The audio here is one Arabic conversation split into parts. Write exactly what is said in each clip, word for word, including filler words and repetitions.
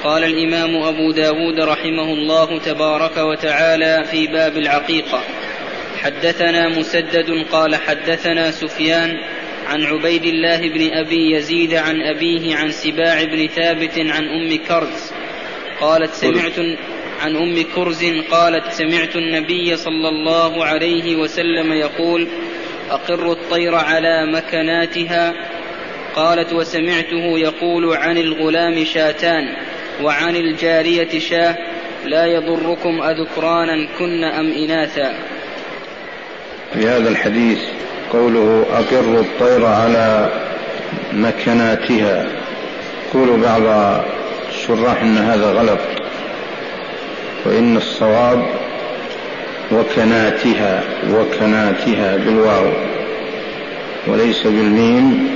قال الإمام أبو داود رحمه الله تبارك وتعالى في باب العقيقة: حدثنا مسدد قال حدثنا سفيان عن عبيد الله بن أبي يزيد عن أبيه عن سباع بن ثابت عن أم كرز قالت سمعت عن أم كرز قالت سمعت النبي صلى الله عليه وسلم يقول: أقر الطير على مكناتها. قالت: وسمعته يقول عن الغلام شاتان وعن الجارية شاه لا يضركم أذكرانا كن أم إناثا. في هذا الحديث قوله أقر الطير على مكناتها، يقول بعض الشراح إن هذا غلط، وإن الصواب وكناتها وكناتها بالواو وليس بالميم،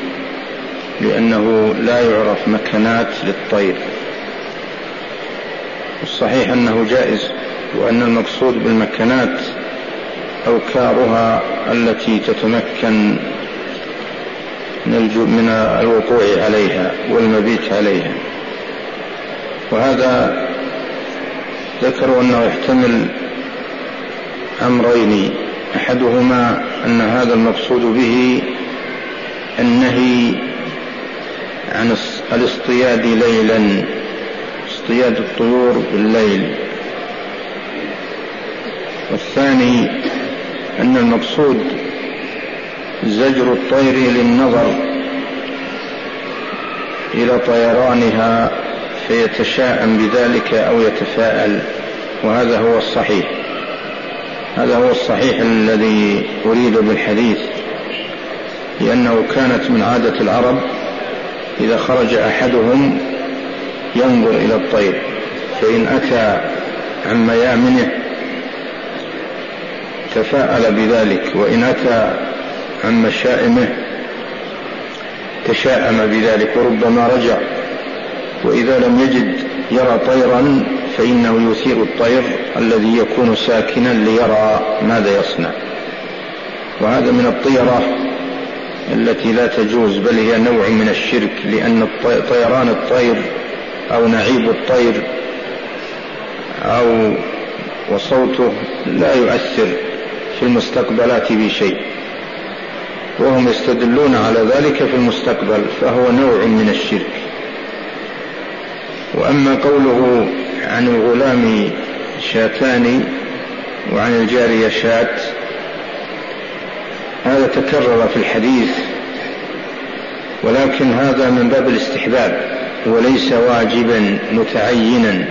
لأنه لا يعرف مكنات للطير. الصحيح أنه جائز، وأن المقصود بالمكنات أوكارها التي تتمكن من الوقوع عليها والمبيت عليها. وهذا ذكروا أنه يحتمل أمرين: أحدهما أن هذا المقصود به النهي عن الاصطياد ليلا، اصطياد الطيور بالليل. والثاني أن المقصود زجر الطير للنظر إلى طيرانها فيتشاءم بذلك أو يتفاءل، وهذا هو الصحيح. هذا هو الصحيح الذي أريد بالحديث، لأنه كانت من عادة العرب إذا خرج أحدهم ينظر إلى الطير، فإن أتى عن ميامنه تفاءل بذلك، وإن أتى عن مشائمه تشاءم بذلك وربما رجع. وإذا لم يجد يرى طيرا فإنه يثير الطير الذي يكون ساكنا ليرى ماذا يصنع. وهذا من الطيرة التي لا تجوز، بل هي نوع من الشرك، لأن طيران الطير أو نعيب الطير أو وصوته لا يؤثر في المستقبلات بشيء، وهم يستدلون على ذلك في المستقبل، فهو نوع من الشرك. وأما قوله عن الغلام شاتان وعن الجارية شات، هذا تكرر في الحديث، ولكن هذا من باب الاستحباب وليس واجبا متعينا.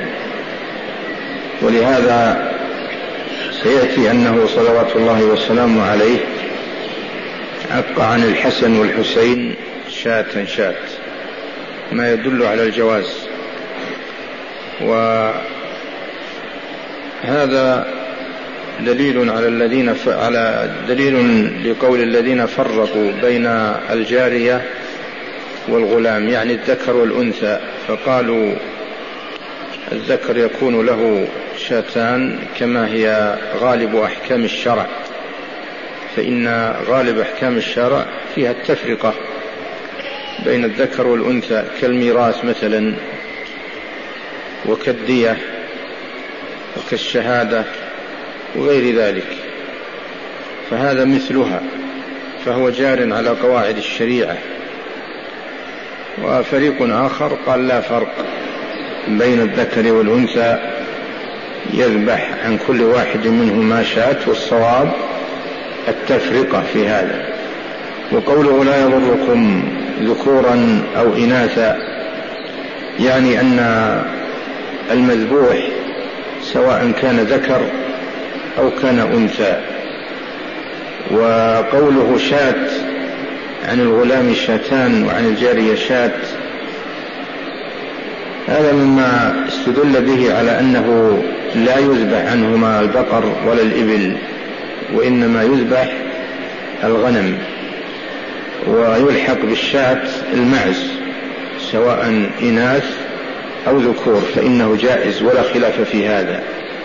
ولهذا سيأتي أنه صلوات الله وسلامه عليه عق عن الحسن والحسين شاة شات، ما يدل على الجواز. وهذا دليل على الذين ف... على دليل لقول الذين فرقوا بين الجارية والغلام، يعني الذكر والأنثى، فقالوا الذكر يكون له شاتان كما هي غالب أحكام الشرع، فإن غالب أحكام الشرع فيها التفرقة بين الذكر والأنثى، كالميراث مثلا وكالدية وكالشهادة وغير ذلك، فهذا مثلها، فهو جار على قواعد الشريعة. وفريق آخر قال لا فرق بين الذكر والأنثى، يذبح عن كل واحد منهما شاة، والصواب التفرقة في هذا. وقوله لا يضركم ذكورا أو إناثا، يعني أن المذبوح سواء كان ذكر أو كان أنثى. وقوله شات عن الغلام شاتان وعن الجارية شات، هذا مما استدل به على أنه لا يذبح عنهما البقر ولا الإبل، وإنما يذبح الغنم، ويلحق بالشاة المعز سواء إناث أو ذكور، فإنه جائز ولا خلاف في هذا.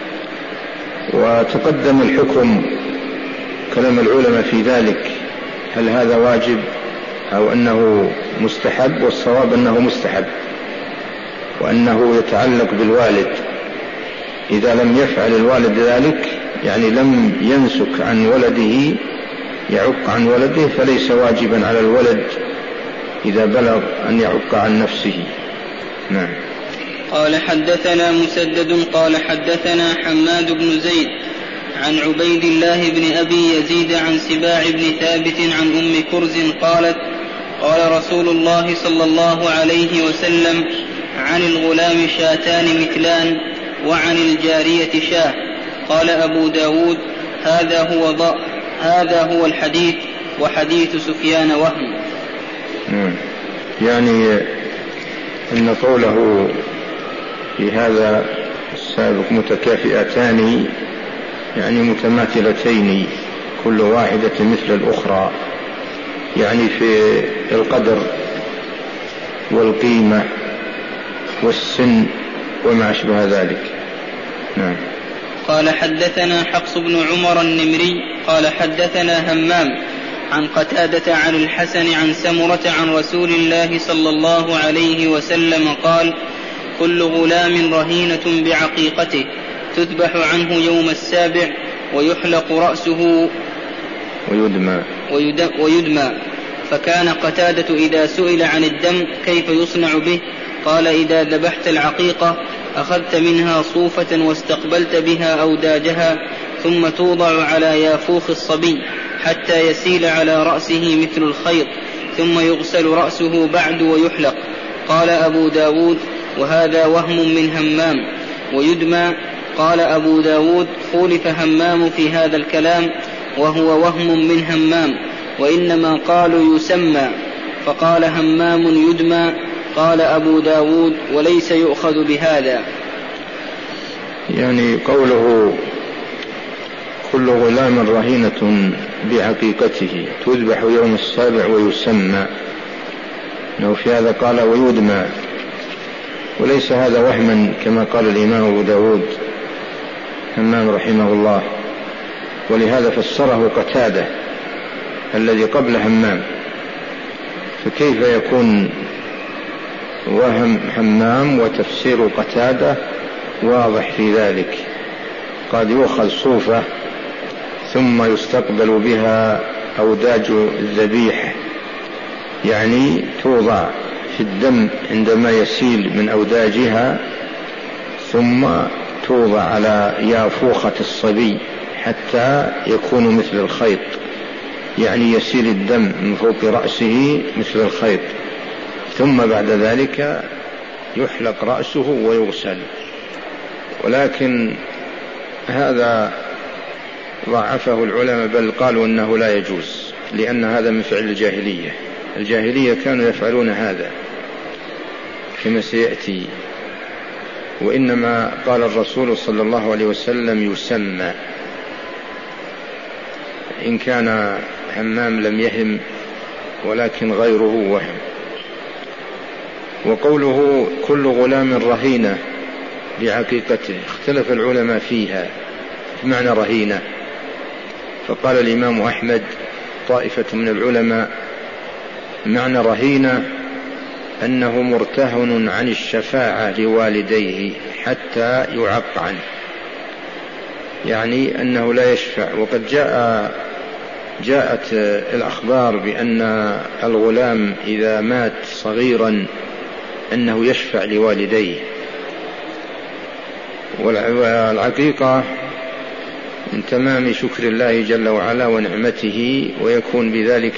وتقدم الحكم كلام العلماء في ذلك، هل هذا واجب أو أنه مستحب، والصواب أنه مستحب، وأنه يتعلق بالوالد. إذا لم يفعل الوالد ذلك يعني لم ينسك عن ولده يعق عن ولده، فليس واجبا على الولد إذا بلغ أن يعق عن نفسه. نعم. قال حدثنا مسدد قال حدثنا حماد بن زيد عن عبيد الله بن أبي يزيد عن سباع بن ثابت عن أم كرز قالت قال رسول الله صلى الله عليه وسلم عن الغلام شاتان مثلان وعن الجارية شاه. قال أبو داود هذا هو ضاء هذا هو الحديث وحديث سفيان وهم. يعني أن قوله في هذا السابق متكافئتان يعني متماثلتين كل واحدة مثل الأخرى، يعني في القدر والقيمة والسن وما أشبه ذلك. نعم. قال حدثنا حفص بن عمر النمري قال حدثنا همام عن قتادة عن الحسن عن سمرة عن رسول الله صلى الله عليه وسلم قال كل غلام رهينة بعقيقته تذبح عنه يوم السابع ويحلق رأسه ويدمى, ويدمى. فكان قتادة إذا سئل عن الدم كيف يصنع به قال إذا ذبحت العقيقة أخذت منها صوفة واستقبلت بها أوداجها ثم توضع على يافوخ الصبي حتى يسيل على رأسه مثل الخيط ثم يغسل رأسه بعد ويحلق. قال أبو داود وهذا وهم من همام. ويدمى قال أبو داود خولف همام في هذا الكلام وهو وهم من همام وإنما قالوا يسمى فقال همام يدمى. قال أبو داود وليس يؤخذ بهذا. يعني قوله كل غلام رهينة بعقيقته تذبح يوم السابع ويسمى، أنه في هذا قال ويدمى، وليس هذا وهما كما قال الإمام أبو داود همام رحمه الله، ولهذا فسره قتادة الذي قبل همام. فكيف يكون وهم همام وتفسير قتادة واضح في ذلك؟ قد يؤخذ صوفة ثم يستقبل بها أوداج الذبيح، يعني توضع في الدم عندما يسيل من أوداجها ثم توضع على يافوخة الصبي حتى يكون مثل الخيط، يعني يسيل الدم من فوق رأسه مثل الخيط، ثم بعد ذلك يحلق رأسه ويغسل. ولكن هذا ضعفه العلماء بل قالوا أنه لا يجوز، لأن هذا من فعل الجاهلية. الجاهلية كانوا يفعلون هذا كما سيأتي، وإنما قال الرسول صلى الله عليه وسلم يسمى، إن كان همام لم يهم ولكن غيره وهم. وقوله كل غلام رهينة بعقيقته اختلف العلماء فيها في معنى رهينة، فقال الإمام أحمد طائفة من العلماء معنى رهينة أنه مرتهن عن الشفاعة لوالديه حتى يعق عنه، يعني أنه لا يشفع. وقد جاء جاءت الأخبار بأن الغلام إذا مات صغيرا أنه يشفع لوالديه. والعقيقة من تمام شكر الله جل وعلا ونعمته، ويكون بذلك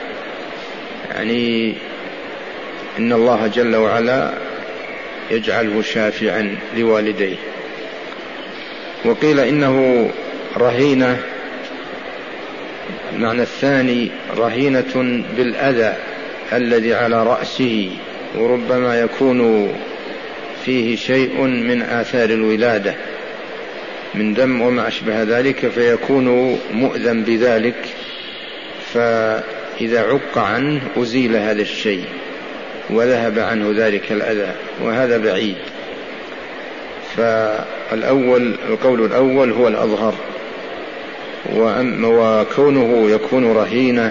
يعني إن الله جل وعلا يجعله شافعا لوالديه. وقيل إنه رهينة، المعنى الثاني رهينة بالأذى الذي على رأسه، وربما يكون فيه شيء من آثار الولادة من دم وما أشبه ذلك، فيكون مؤذن بذلك، فإذا عق عنه أزيل هذا الشيء وذهب عنه ذلك الأذى، وهذا بعيد. فالأول القول الأول هو الأظهر، وكونه يكون رهينة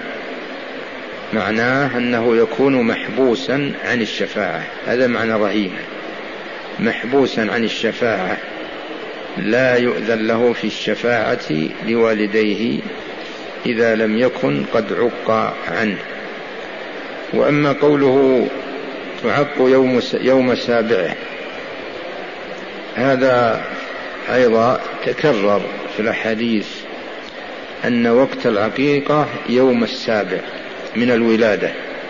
معناه أنه يكون محبوسا عن الشفاعة، هذا معنى رهينة. محبوسا عن الشفاعة لا يؤذن له في الشفاعة لوالديه إذا لم يكن قد عق عنه. وأما قوله تعق يوم, يوم سابعه، هذا أيضا تكرر في الأحاديث أن وقت العقيقة يوم السابع من الولادة،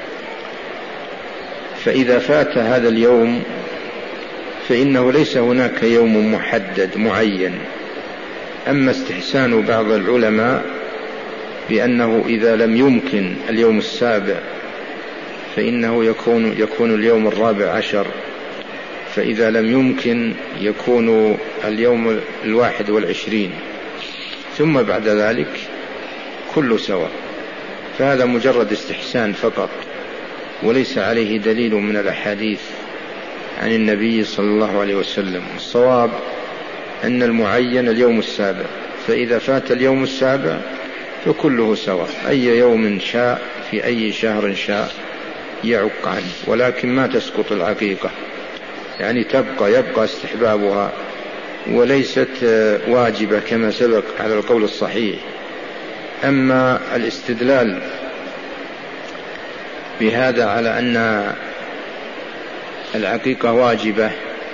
فإذا فات هذا اليوم فإنه ليس هناك يوم محدد معين. أما استحسان بعض العلماء بأنه إذا لم يمكن اليوم السابع فإنه يكون, يكون اليوم الرابع عشر، فإذا لم يمكن يكون اليوم الواحد والعشرين، ثم بعد ذلك كل سواء. فهذا مجرد استحسان فقط، وليس عليه دليل من الأحاديث عن النبي صلى الله عليه وسلم. الصواب أن المعين اليوم السابع، فإذا فات اليوم السابع فكله سواء، أي يوم شاء في أي شهر شاء يعق عنه، ولكن ما تسقط العقيقة، يعني تبقى يبقى استحبابها وليست واجبة كما سبق على القول الصحيح. أما الاستدلال بهذا على أن العقيقة واجبة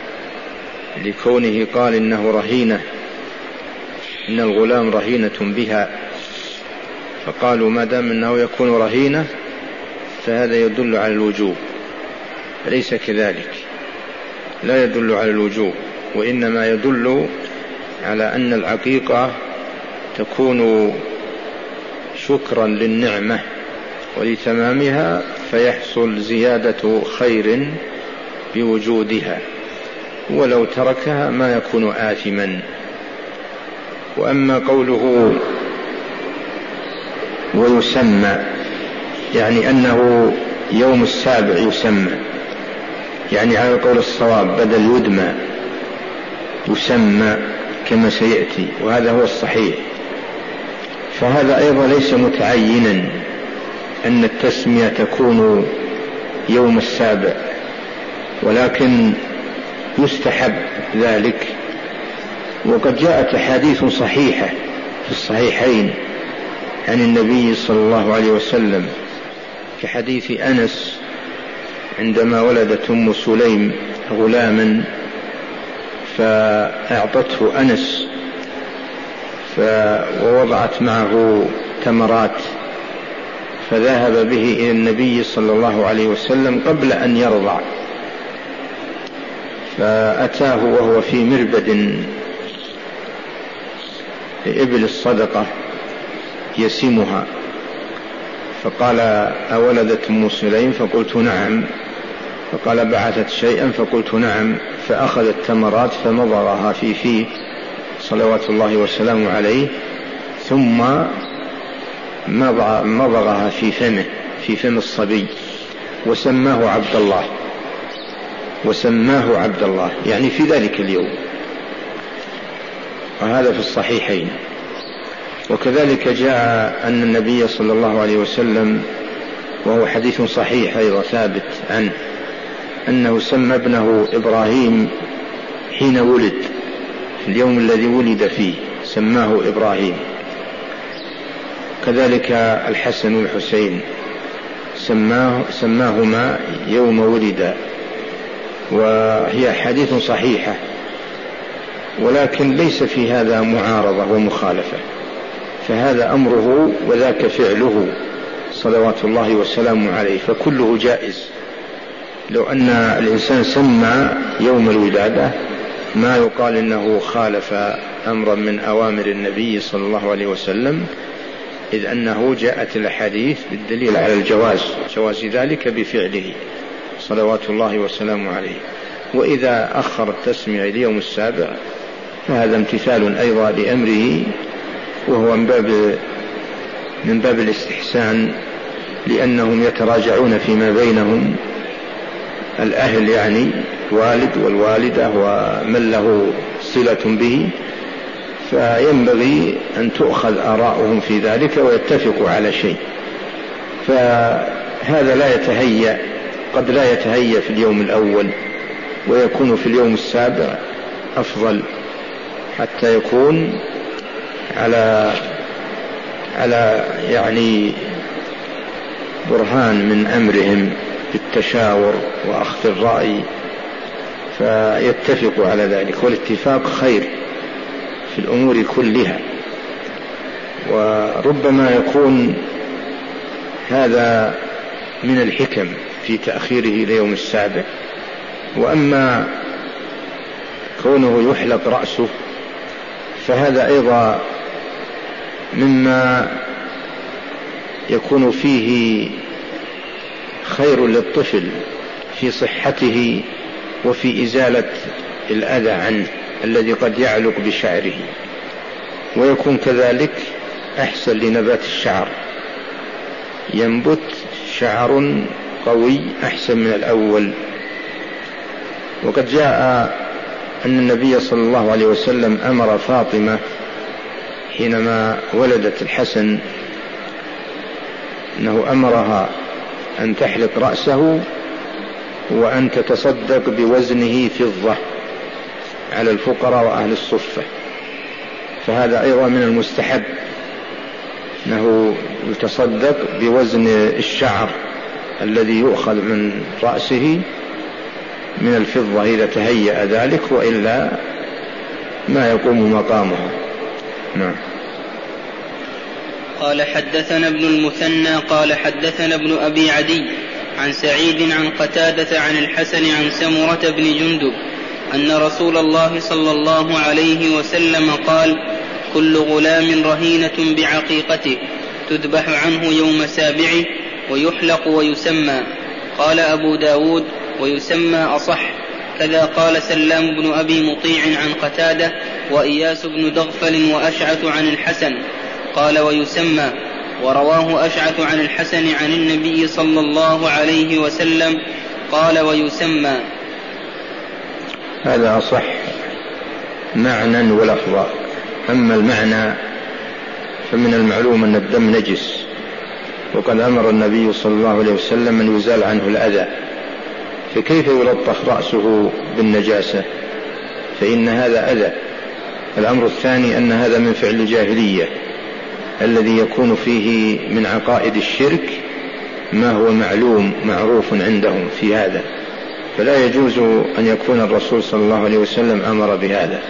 لكونه قال إنه رهينة، إن الغلام رهينة بها، فقالوا ما دام أنه يكون رهينة فهذا يدل على الوجوب. ليس كذلك، لا يدل على الوجوب، وإنما يدل على أن العقيقة تكون شكرا للنعمة ولتمامها، فيحصل زيادة خير بوجودها، ولو تركها ما يكون آثما. وأما قوله ويسمى، يعني أنه يوم السابع يسمى، يعني على القول الصواب بدل يدمى يسمى كما سيأتي، وهذا هو الصحيح. فهذا أيضا ليس متعينا أن التسمية تكون يوم السابع، ولكن يستحب ذلك. وقد جاءت أحاديث صحيحة في الصحيحين عن النبي صلى الله عليه وسلم، كحديث أنس عندما ولدت أم سليم غلاما فأعطته أنس ووضعت معه تمرات، فذهب به إلى النبي صلى الله عليه وسلم قبل أن يرضع، فأتاه وهو في مربد إبل الصدقة يسمها، فقال أولدت أم سليم؟ فقلت نعم. فقال بعثت شيئا؟ فقلت نعم. فأخذ التمرات فمضغها في فيه صلوات الله وسلامه عليه، ثم مضغها في فمه في فم الصبي، وسماه عبد الله، وسماه عبد الله يعني في ذلك اليوم، وهذا في الصحيحين. وكذلك جاء أن النبي صلى الله عليه وسلم، وهو حديث صحيح أيضا ثابت عنه، أنه سمى ابنه إبراهيم حين ولد، في اليوم الذي ولد فيه سماه إبراهيم. كذلك الحسن والحسين سماه سماهما يوم ولدا، وهي حديث صحيحة، ولكن ليس في هذا معارضة ومخالفة، فهذا أمره وذاك فعله صلوات الله وسلامه عليه، فكله جائز. لو أن الإنسان سمى يوم الولادة ما يقال إنه خالف أمرا من أوامر النبي صلى الله عليه وسلم، إذ أنه جاءت الأحاديث بالدليل على الجواز، جواز ذلك بفعله صلوات الله وسلامه عليه. وإذا أخر التسمية إلى يوم السابع فهذا امتثال أيضا لأمره، وهو من باب من باب الاستحسان، لأنهم يتراجعون فيما بينهم، الأهل يعني والد والوالدة ومن له صلة به، فينبغي أن تؤخذ آراؤهم في ذلك ويتفقوا على شيء. فهذا لا يتهيأ، قد لا يتهيأ في اليوم الأول، ويكون في اليوم السابع أفضل، حتى يكون على على يعني برهان من أمرهم بالتشاور وأخذ الرأي فيتفقوا على ذلك، والاتفاق خير في الأمور كلها. وربما يكون هذا من الحكم في تأخيره إلى يوم السابع. وأما كونه يحلق رأسه فهذا أيضا مما يكون فيه خير للطفل في صحته وفي إزالة الأذى عنه الذي قد يعلق بشعره، ويكون كذلك أحسن لنبات الشعر، ينبت شعر قوي أحسن من الأول. وقد جاء أن النبي صلى الله عليه وسلم أمر فاطمة حينما ولدت الحسن أنه أمرها أن تحلق رأسه وأن تتصدق بوزنه فضة على الفقراء وأهل الصفة. فهذا أيضا من المستحب أنه يتصدق بوزن الشعر الذي يؤخذ من رأسه من الفضة إذا تهيأ ذلك، وإلا ما يقوم مقامها. نعم. قال حدثنا ابن المثنى قال حدثنا ابن أبي عدي عن سعيد عن قتادة عن الحسن عن سمرة بن جندب أن رسول الله صلى الله عليه وسلم قال: كل غلام رهينة بعقيقته تذبح عنه يوم سابعه ويحلق ويسمى. قال أبو داود: ويسمى أصح. كذا قال سلام بن أبي مطيع عن قتادة وإياس بن دغفل وأشعث عن الحسن قال ويسمى. ورواه أشعث عن الحسن عن النبي صلى الله عليه وسلم قال ويسمى. هذا أصح معنى ولفظا. أما المعنى فمن المعلوم أن الدم نجس، وقد أمر النبي صلى الله عليه وسلم أن يزال عنه الأذى، فكيف يلطخ رأسه بالنجاسة؟ فإن هذا أذى. الأمر الثاني أن هذا من فعل الجاهلية الذي يكون فيه من عقائد الشرك ما هو معلوم معروف عندهم في هذا، فلا يجوز أن يكون الرسول صلى الله عليه وسلم أمر بهذا.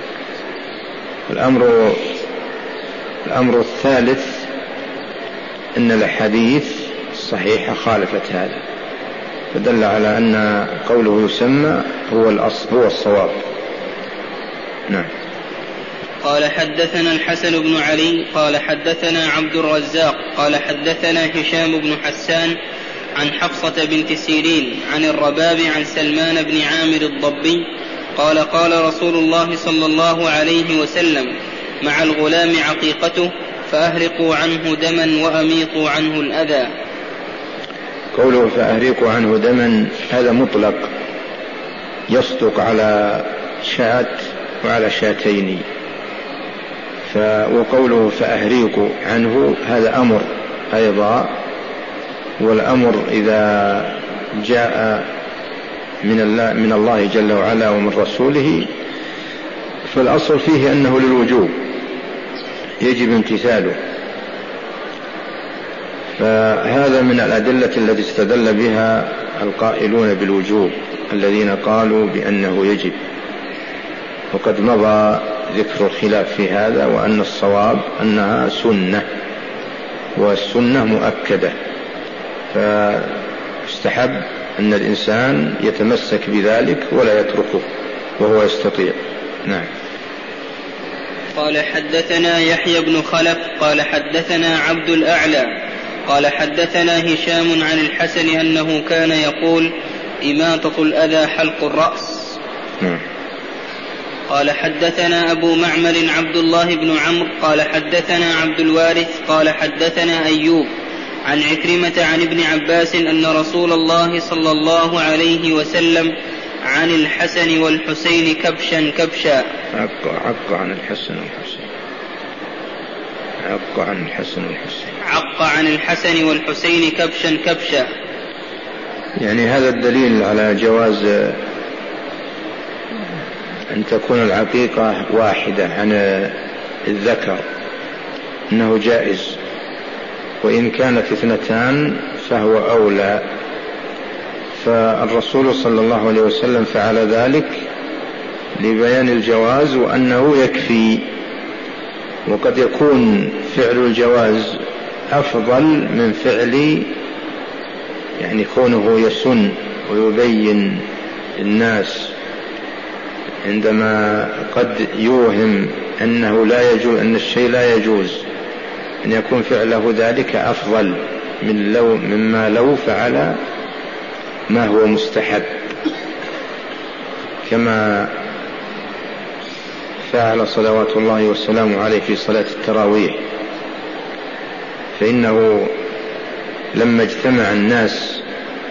الأمر الأمر الثالث أن الأحاديث الصحيحة خالفت هذا، فدل على أن قوله يسمى هو الأصل هو الصواب. نعم. قال حدثنا الحسن بن علي قال حدثنا عبد الرزاق قال حدثنا هشام بن حسان عن حفصة بنت سيرين عن الرباب عن سلمان بن عامر الضبي قال قال رسول الله صلى الله عليه وسلم: مع الغلام عقيقته فأهرقوا عنه دما وأميطوا عنه الأذى. قوله فأهرقوا عنه دما هذا مطلق يصدق على شاة وعلى شاتين، وقوله فأهرقوا عنه هذا أمر أيضا، والأمر إذا جاء من الله, من الله جل وعلا ومن رسوله فالأصل فيه أنه للوجوب يجب امتثاله. فهذا من الأدلة التي استدل بها القائلون بالوجوب الذين قالوا بأنه يجب، وقد مضى ذكر الخلاف في هذا، وأن الصواب أنها سنة، والسنة مؤكدة، فاستحب أن الإنسان يتمسك بذلك ولا يتركه وهو يستطيع. نعم. قال حدثنا يحيى بن خلف قال حدثنا عبد الأعلى قال حدثنا هشام عن الحسن أنه كان يقول: إماطة الأذى حلق الرأس. نعم. قال حدثنا أبو معمر عبد الله بن عمرو قال حدثنا عبد الوارث قال حدثنا أيوب عن عكرمة عن ابن عباس أن رسول الله صلى الله عليه وسلم عن الحسن والحسين كبشا كبشا. عق, عق عن الحسن والحسين عق عن الحسن والحسين عق عن الحسن والحسين كبشا كبشا. يعني هذا الدليل على جواز أن تكون العقيقة واحدة عن الذكر أنه جائز، وإن كانت اثنتان فهو أولى. فالرسول صلى الله عليه وسلم فعل ذلك لبيان الجواز وأنه يكفي. وقد يكون فعل الجواز أفضل من فعل يعني كونه يسن ويبين الناس عندما قد يوهم أنه لا يجوز، أن الشيء لا يجوز، أن يكون فعله ذلك أفضل من لو مما لو فعل ما هو مستحب، كما فعل صلوات الله والسلام عليه في صلاة التراويح. فإنه لما اجتمع الناس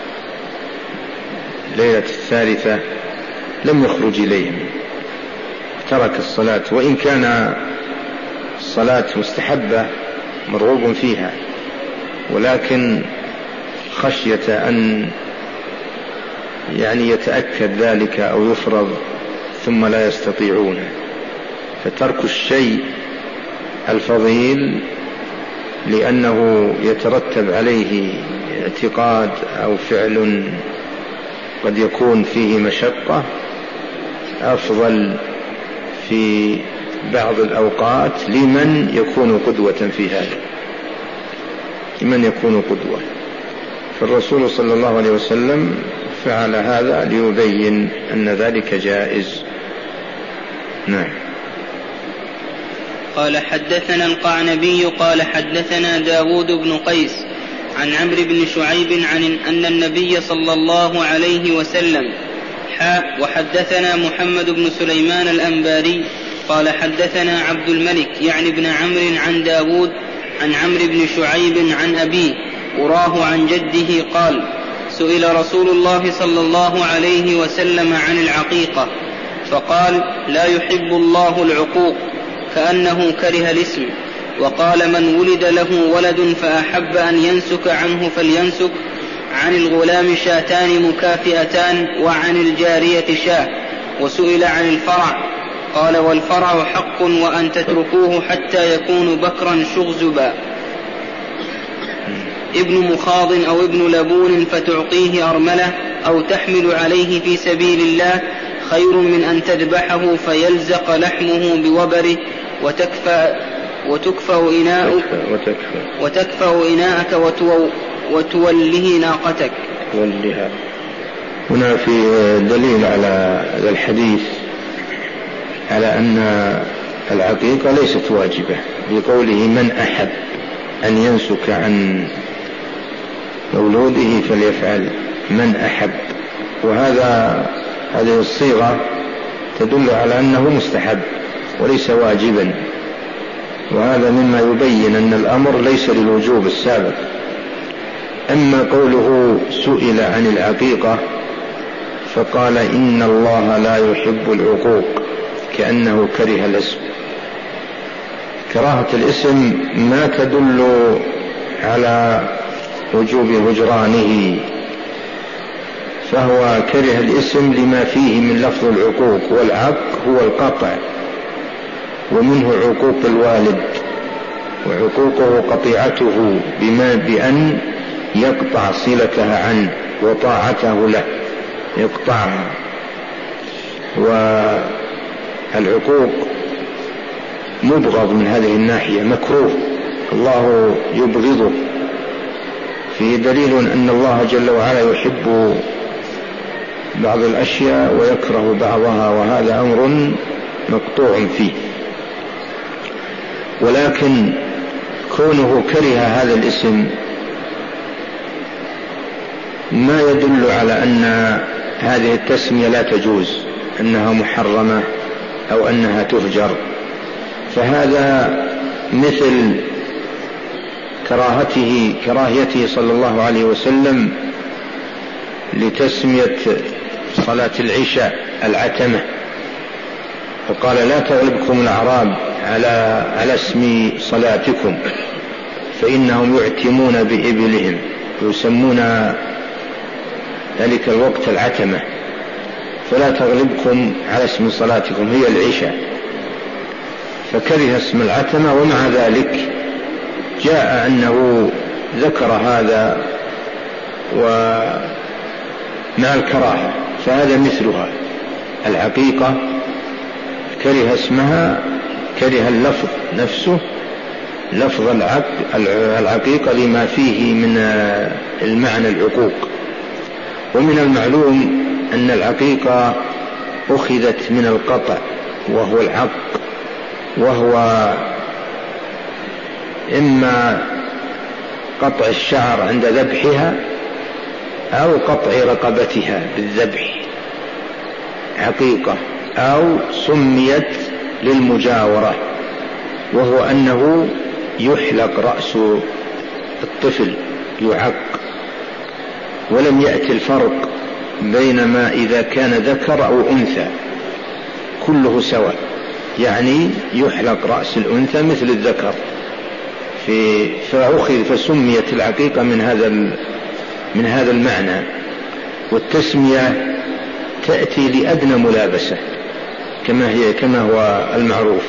ليلة الثالثة لم يخرج إليهم، ترك الصلاة، وإن كان الصلاة مستحبة مرغوب فيها، ولكن خشية أن يعني يتأكد ذلك أو يفرض ثم لا يستطيعون، فترك الشيء الفضيل لأنه يترتب عليه اعتقاد أو فعل قد يكون فيه مشقة أفضل في بعض الأوقات لمن يكون قدوة في هذا، لمن يكون قدوة. فالرسول صلى الله عليه وسلم فعل هذا ليبين أن ذلك جائز. نعم. قال حدثنا القعنبي قال حدثنا داود بن قيس عن عمرو بن شعيب عن أن النبي صلى الله عليه وسلم حاء وحدثنا محمد بن سليمان الأنباري قال حدثنا عبد الملك يعني بن عمرو عن داود عن عمرو بن شعيب عن أبيه وراه عن جده قال سئل رسول الله صلى الله عليه وسلم عن العقيقة فقال لا يحب الله العقوق، كأنه كره الاسم. وقال من ولد له ولد فأحب أن ينسك عنه فلينسك، عن الغلام شاتان مكافئتان وعن الجارية شاه. وسئل عن الفرع قال والفرع حق وأن تتركوه حتى يكون بكرا شغزبا ابن مخاض أو ابن لبون فتعطيه أرملة أو تحمل عليه في سبيل الله خير من أن تذبحه فيلزق لحمه بوبره وتكفى وتكفأ إناؤك وتكفأ إناءك وتو وتوله ناقتك. هنا في دليل على هذا الحديث على أن العقيقة ليست واجبة، بقوله من أحب أن ينسك عن مولوده فليفعل من أحب، وهذا هذه الصيغة تدل على أنه مستحب وليس واجبا، وهذا مما يبين أن الأمر ليس للوجوب السابق. أما قوله سئل عن العقيقة فقال إن الله لا يحب العقوق، كأنه كره الاسم. كراهة الاسم ما تدل على وجوب هجرانه، فهو كره الاسم لما فيه من لفظ العقوق، والعق هو القطع، ومنه عقوق الوالد، وعقوقه قطيعته بما بأن يقطع صلتها عنه وطاعته له، يقطعها. والعقوق مبغض من هذه الناحية، مكروه، الله يبغضه. فيه دليل أن الله جل وعلا يحب بعض الأشياء ويكره بعضها، وهذا أمر مقطوع فيه. ولكن كونه كره هذا الاسم ما يدل على أن هذه التسمية لا تجوز، أنها محرمة أو أنها تهجر. فهذا مثل كراهته كراهيته صلى الله عليه وسلم لتسمية صلاة العشاء العتمة، فقال لا تغلبكم الأعراب على على اسم صلاتكم فإنهم يعتمون بإبلهم، يسمون ذلك الوقت العتمة. فلا تغلبكم على اسم صلاتكم هي العشاء، فكره اسم العتمة، ومع ذلك جاء أنه ذكر هذا ومع الكراهة، فهذا مثلها. العقيقة كره اسمها، كره اللفظ نفسه، لفظ العقيقة لما فيه من المعنى العقوق. ومن المعلوم أن العقيقة أخذت من القطع وهو العق، وهو إما قطع الشعر عند ذبحها أو قطع رقبتها بالذبح عقيقة، أو سميت للمجاورة، وهو أنه يحلق رأس الطفل يعق. ولم يأتي الفرق بين ما إذا كان ذكر أو أنثى، كله سواء، يعني يحلق رأس الأنثى مثل الذكر، في فأخذ فسميت العقيقة من هذا من هذا المعنى. والتسمية تأتي لأدنى ملابسة كما هي كما هو المعروف،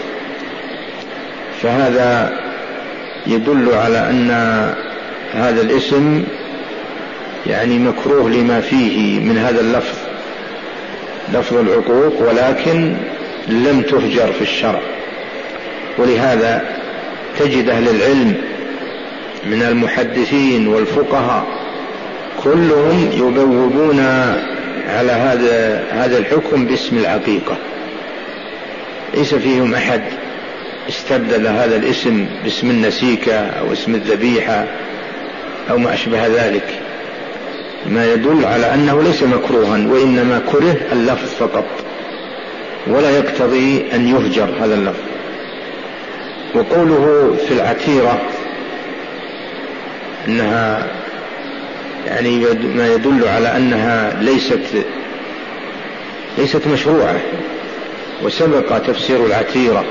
فهذا يدل على أن هذا الاسم يعني مكروه لما فيه من هذا اللفظ، لفظ العقوق، ولكن لم تهجر في الشرع. ولهذا تجد أهل العلم من المحدثين والفقهاء كلهم يبوبون على هذا هذا الحكم باسم العقيقة، ليس فيهم أحد استبدل هذا الاسم باسم النسيكة أو اسم الذبيحة أو ما أشبه ذلك، ما يدل على أنه ليس مكروها، وإنما كره اللفظ فقط، ولا يقتضي أن يهجر هذا اللفظ. وقوله في العتيرة أنها يعني ما يدل على أنها ليست ليست مشروعة، وسبق تفسير العتيرة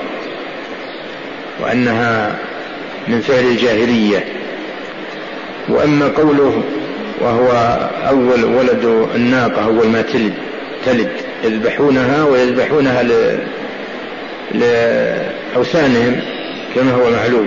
وأنها من فعل الجاهلية. وأما قوله وهو أول ولد الناقة أول ما تلد تلد يذبحونها ويذبحونها لأوثانهم كما هو معلوم،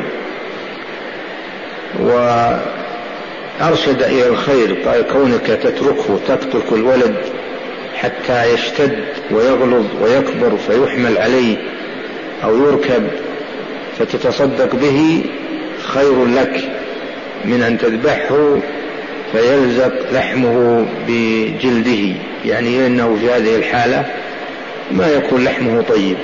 وأرشد إلى الخير، قال كونك تتركه تترك الولد حتى يشتد ويغلظ ويكبر فيحمل عليه أو يركب فتتصدق به خير لك من أن تذبحه فيلزق لحمه بجلده، يعني أنه في هذه الحالة ما يكون لحمه طيب.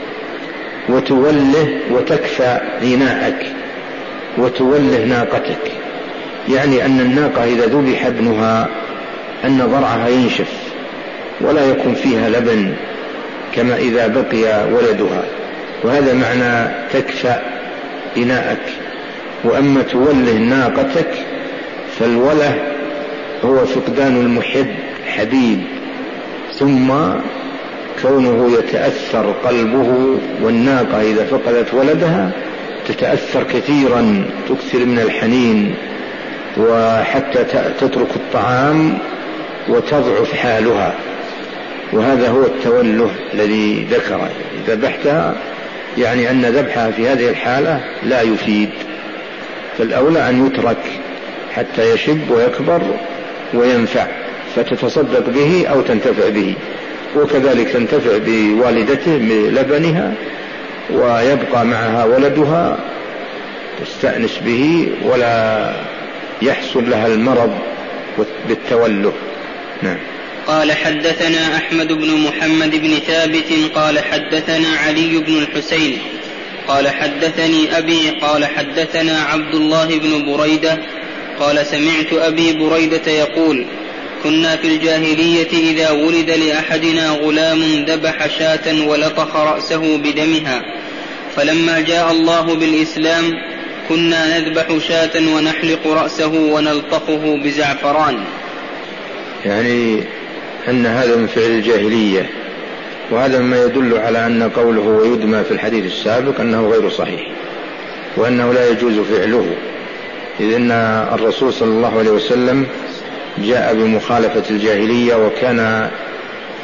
وتوله وتكفى غناءك وتوله ناقتك، يعني أن الناقة إذا ذبح ابنها أن ضرعها ينشف ولا يكون فيها لبن كما إذا بقي ولدها، وهذا معنى تكفى غناءك. وأما توله ناقتك فالوله هو فقدان المحب حبيب، ثم كونه يتأثر قلبه، والناقة إذا فقدت ولدها تتأثر كثيرا، تكثر من الحنين، وحتى تترك الطعام وتضعف حالها، وهذا هو التوله الذي ذكره. إذا ذبحتها يعني أن ذبحها في هذه الحالة لا يفيد، فالأولى أن يترك حتى يشب ويكبر وينفع، فتتصدق به أو تنتفع به، وكذلك تنتفع بوالدته بلبنها، ويبقى معها ولدها تستأنس به ولا يحصل لها المرض بالتوله. نعم. قال حدثنا أحمد بن محمد بن ثابت قال حدثنا علي بن الحسين قال حدثني أبي قال حدثنا عبد الله بن بريدة قال سمعت أبي بريدة يقول كنا في الجاهلية إذا ولد لأحدنا غلام ذبح شاة ولطخ رأسه بدمها، فلما جاء الله بالإسلام كنا نذبح شاة ونحلق رأسه ونلطخه بزعفران. يعني أن هذا من فعل الجاهلية، وهذا ما يدل على أن قوله ويدمى في الحديث السابق أنه غير صحيح، وأنه لا يجوز فعله، إذ أن الرسول صلى الله عليه وسلم جاء بمخالفة الجاهلية، وكان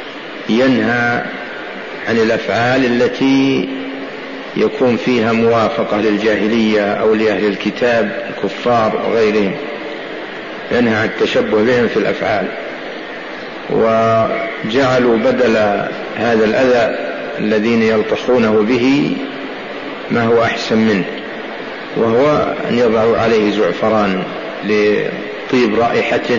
ينهى عن الأفعال التي يكون فيها موافقة للجاهلية أو لأهل الكتاب الكفار وغيرهم، ينهى عن التشبه بهم في الأفعال، وجعلوا بدل هذا الأذى الذين يلطخونه به ما هو أحسن منه، وهو أن يضعوا عليه زعفران لطيب رائحته،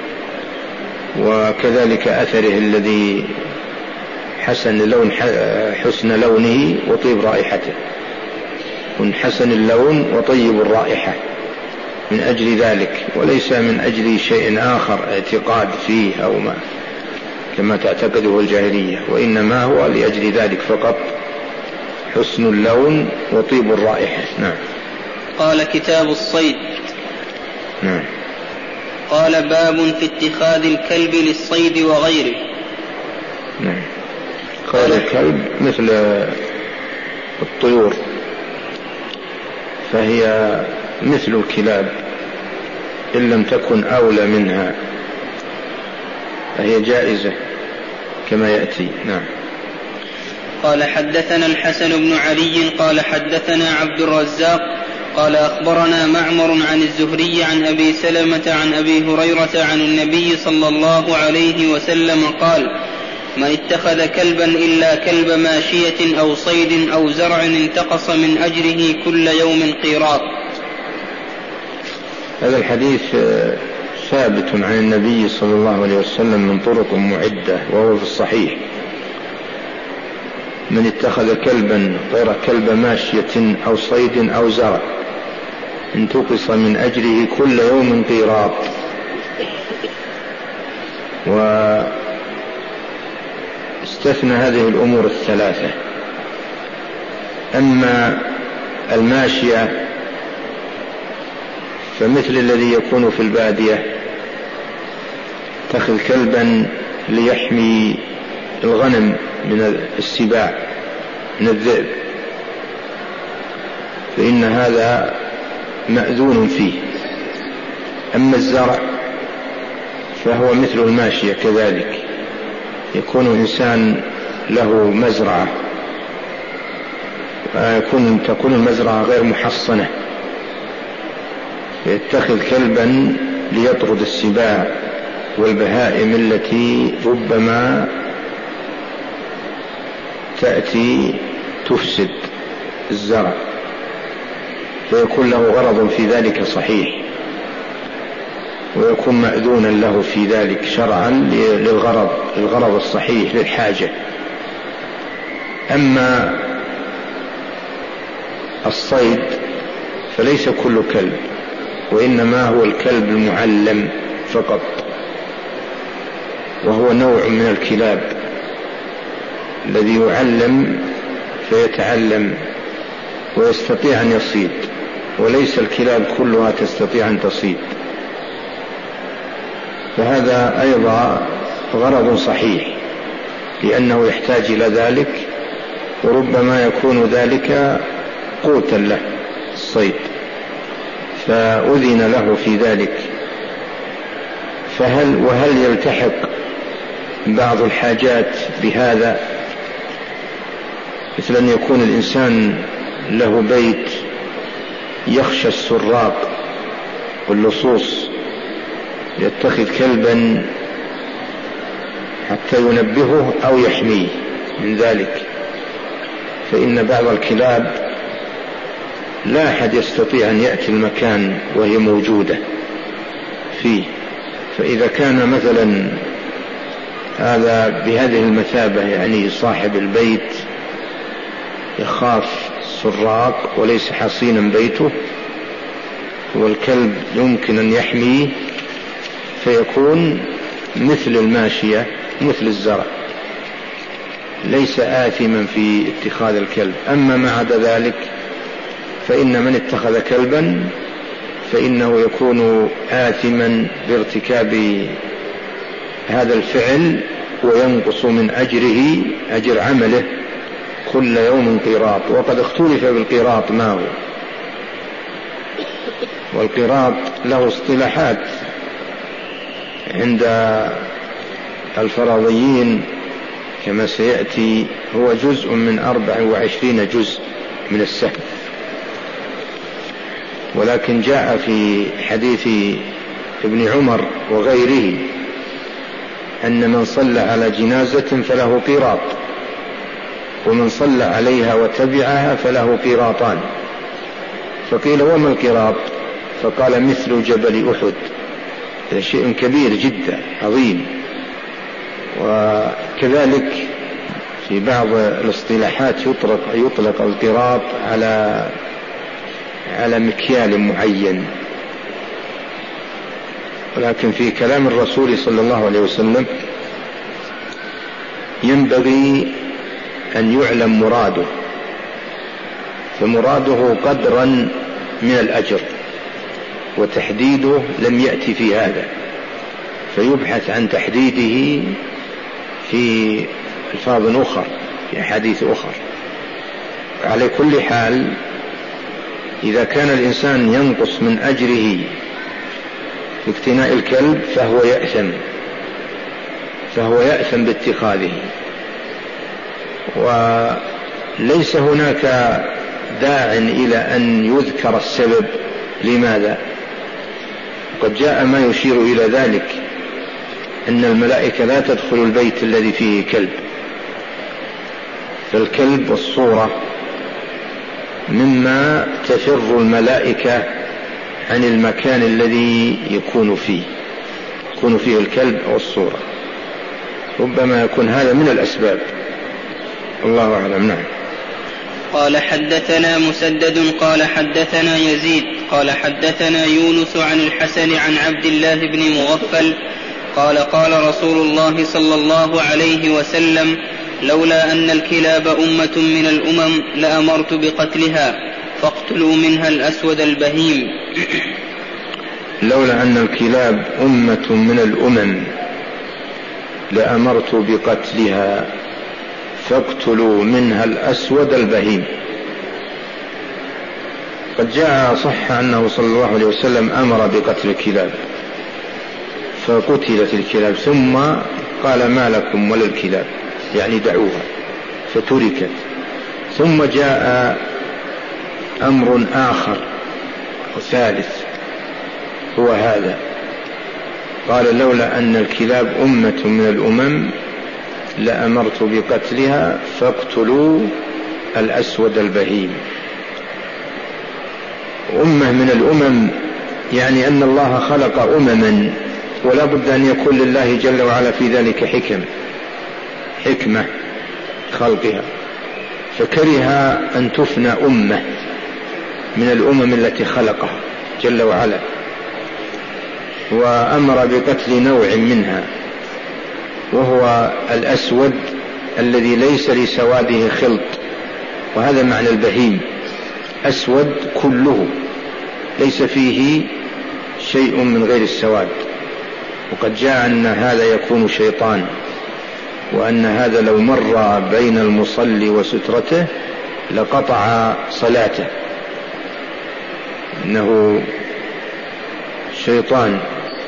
وكذلك أثره الذي حسن لون حسن لونه وطيب رائحته، كن حسن اللون وطيب الرائحة من أجل ذلك، وليس من أجل شيء آخر اعتقاد فيه أو ما كما تعتقده الجاهلية، وإنما هو لأجل ذلك فقط، حسن اللون وطيب الرائحة. نعم. قال كتاب الصيد. نعم. قال باب في اتخاذ الكلب للصيد وغيره. نعم. قال الكلب مثل الطيور، فهي مثل الكلاب إن لم تكن أولى منها، فهي جائزة كما يأتي. نعم. قال حدثنا الحسن بن علي قال حدثنا عبد الرزاق قال أخبرنا معمر عن الزهري عن أبي سلمة عن أبي هريرة عن النبي صلى الله عليه وسلم قال: من اتخذ كلبا إلا كلب ماشية أو صيد أو زرع انتقص من أجره كل يوم قيراط. هذا الحديث ثابت عن النبي صلى الله عليه وسلم من طرق معدة، وهو في الصحيح: من اتخذ كلبا غير كلب ماشية أو صيد أو زرع انتقص من أجره كل يوم قيراط. واستثنى هذه الأمور الثلاثة. أما الماشية فمثل الذي يكون في البادية، اتخذ كلبا ليحمي الغنم من السباع من الذئب، فإن هذا مأذون فيه. أما الزرع فهو مثل الماشية كذلك، يكون إنسان له مزرعة، يكون تكون المزرعة غير محصنة، يتخذ كلبا ليطرد السباع والبهائم التي ربما تأتي تفسد الزرع، فيكون له غرض في ذلك صحيح، ويكون مأذونا له في ذلك شرعا للغرض الغرض الصحيح للحاجة. أما الصيد فليس كل كلب، وإنما هو الكلب المعلم فقط، وهو نوع من الكلاب الذي يعلم فيتعلم ويستطيع أن يصيد، وليس الكلاب كلها تستطيع أن تصيد، فهذا أيضا غرض صحيح لأنه يحتاج إلى ذلك، وربما يكون ذلك قوتا له الصيد، فأذن له في ذلك. فهل وهل يلتحق بعض الحاجات بهذا، مثل أن يكون الإنسان له بيت يخشى السراق واللصوص، يتخذ كلبا حتى ينبهه أو يحميه من ذلك، فإن بعض الكلاب لا أحد يستطيع أن يأتي المكان وهي موجودة فيه، فإذا كان مثلا هذا بهذه المثابة، يعني صاحب البيت يخاف السراق وليس حصينا بيته، والكلب يمكن أن يحميه، فيكون مثل الماشية مثل الزرع، ليس آثما في اتخاذ الكلب. أما ما عدا ذلك فإن من اتخذ كلبا فإنه يكون آثما بارتكاب هذا الفعل، وينقص من أجره أجر عمله كل يوم قيراط. وقد اختلف بالقيراط ما هو، والقيراط له اصطلاحات عند الفرضيين، كما سيأتي هو جزء من أربع وعشرين جزء من السهم، ولكن جاء في حديث ابن عمر وغيره أن من صلى على جنازة فله قيراط، ومن صلى عليها وتبعها فله قيراطان. فقيل وما القيراط؟ فقال مثل جبل أحد. هذا شيء كبير جدا عظيم. وكذلك في بعض الاصطلاحات يطلق, يطلق القيراط على على مكيال معين، ولكن في كلام الرسول صلى الله عليه وسلم ينبغي أن يعلم مراده، فمراده قدرا من الأجر، وتحديده لم يأتي في هذا، فيبحث عن تحديده في ألفاظ أخرى، في أحاديث أخرى. على كل حال إذا كان الإنسان ينقص من أجره في اقتناء الكلب فهو يأثم فهو يأثم باتخاذه، وليس هناك داع إلى أن يذكر السبب. لماذا؟ قد جاء ما يشير إلى ذلك، أن الملائكة لا تدخل البيت الذي فيه كلب، فالكلب والصورة مما تفر الملائكة عن المكان الذي يكون فيه يكون فيه الكلب أو الصورة، ربما يكون هذا من الأسباب، الله أعلم. نعم. قال حدثنا مسدد قال حدثنا يزيد قال حدثنا يونس عن الحسن عن عبد الله بن مغفل قال قال رسول الله صلى الله عليه وسلم لولا أن الكلاب أمة من الأمم لأمرت بقتلها فاقتلوا منها الأسود البهيم. لولا أن الكلاب أمة من الأمم لأمرت بقتلها فاقتلوا منها الأسود البهيم. قد جاء صح أنه صلى الله عليه وسلم أمر بقتل الكلاب فقتلت الكلاب، ثم قال ما لكم وللكلاب، يعني دعوها، فتركت. ثم جاء أمر آخر وثالث هو هذا، قال لولا أن الكلاب أمة من الأمم لأمرت بقتلها فاقتلوا الأسود البهيم. أمة من الأمم يعني أن الله خلق أمما، ولا بد أن يكون لله جل وعلا في ذلك حكم حكمة خلقها، فكره أن تفنى أمة من الأمم التي خلقها جل وعلا، وأمر بقتل نوع منها وهو الأسود الذي ليس لسواده خلط، وهذا معنى البهيم، أسود كله ليس فيه شيء من غير السواد. وقد جاء أن هذا يكون شيطان، وأن هذا لو مر بين المصلي وسترته لقطع صلاته، إنه شيطان،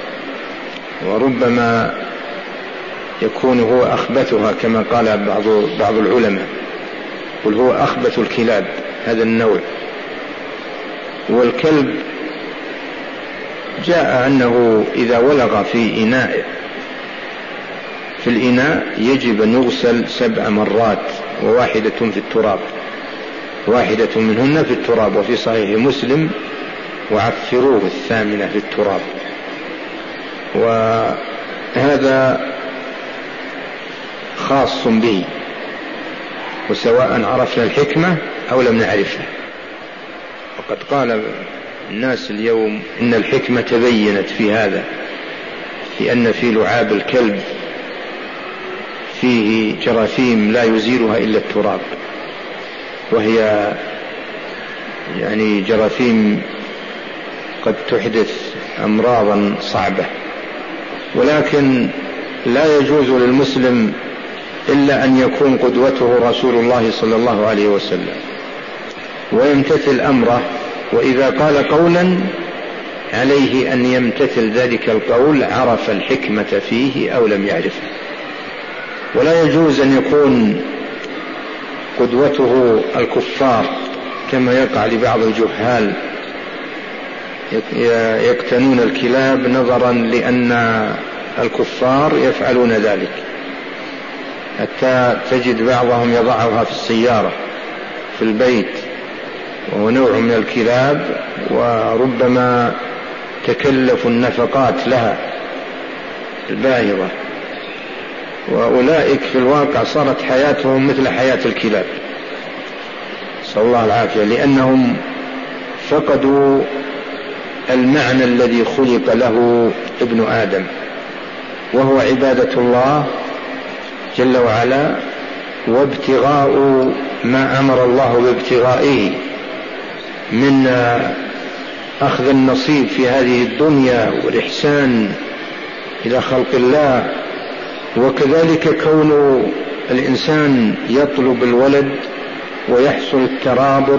وربما يكون هو أخبثها كما قال بعض بعض العلماء، قل هو أخبث الكلاب هذا النوع. والكلب جاء أنه إذا ولغ في إناء في الإناء يجب أن يغسل سبع مرات، وواحدة في التراب، واحدة منهن في التراب، وفي صحيح مسلم وعفروه الثامنة في التراب. وهذا خاص به، وسواء عرفنا الحكمة أو لم نعرفها. وقد قال الناس اليوم إن الحكمة تبينت في هذا، في أن في لعاب الكلب فيه جراثيم لا يزيلها إلا التراب، وهي يعني جراثيم قد تحدث أمراضا صعبة. ولكن لا يجوز للمسلم إلا أن يكون قدوته رسول الله صلى الله عليه وسلم ويمتثل أمره، وإذا قال قولا عليه أن يمتثل ذلك القول، عرف الحكمة فيه أو لم يعرفه. ولا يجوز أن يكون قدوته الكفار كما يقع لبعض الجهال يقتنون الكلاب نظرا لأن الكفار يفعلون ذلك، حتى تجد بعضهم يضعها في السيارة في البيت وهو نوع من الكلاب، وربما تكلفوا النفقات لها الباهظة، وأولئك في الواقع صارت حياتهم مثل حياة الكلاب، نسأل الله العافية، لأنهم فقدوا المعنى الذي خلق له ابن آدم، وهو عبادة الله جل وعلا وابتغاء ما أمر الله بابتغائه من أخذ النصيب في هذه الدنيا والإحسان إلى خلق الله. وكذلك كون الإنسان يطلب الولد ويحصل الترابط